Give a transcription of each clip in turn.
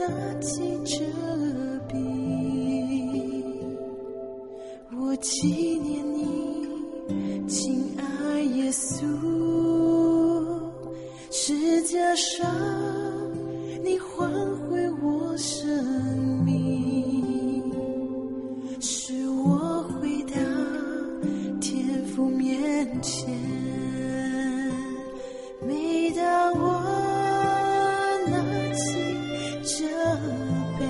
拿起这笔，我纪念你，亲爱耶稣，十架上你换回我生命，使我回到天父面前。每当我拿起这杯，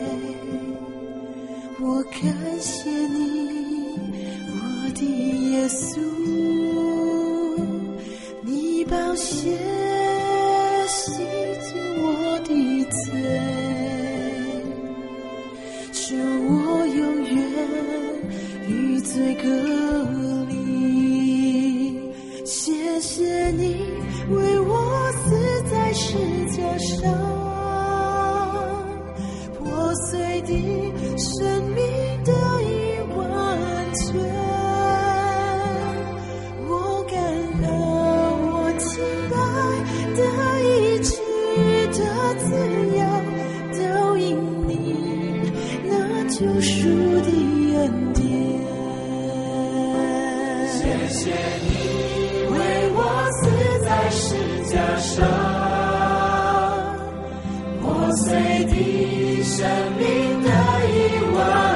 我感谢你，我的耶稣，你宝血洗净我的罪，使我永远与罪隔离。谢谢你为我死在十架上，破碎的生命得以完全。我感恩，我敬拜的一切的自由，都因你那救赎的恩典。 谢谢你为我死在十架上，破碎的生命得以完